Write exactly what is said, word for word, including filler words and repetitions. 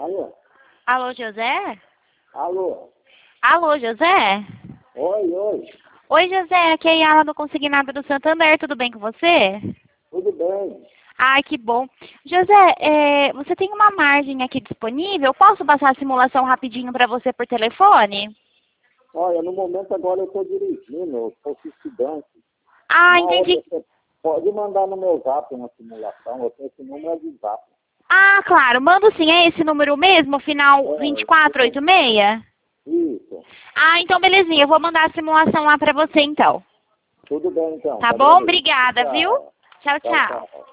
Alô? Alô, José? Alô? Alô, José? Oi, oi. Oi, José, aqui é a Yala do Consignado do Santander, tudo bem com você? Tudo bem? Ai, que bom. José, é, você tem uma margem aqui disponível? Posso passar a simulação rapidinho para você por telefone? Olha, no momento agora eu estou dirigindo, eu sou estudante. Ah, Uma hora entendi. você pode mandar no meu zap uma simulação, eu tenho esse número de zap. Ah, claro, mando sim, é esse número mesmo, final É, vinte e quatro oitenta e seis? isso. Ah, então belezinha, eu vou mandar a simulação lá para você então. Tudo bem então. Tá Tá bom? bem? Obrigada, viu? Tchau. Tchau, Tchau, tchau. tchau.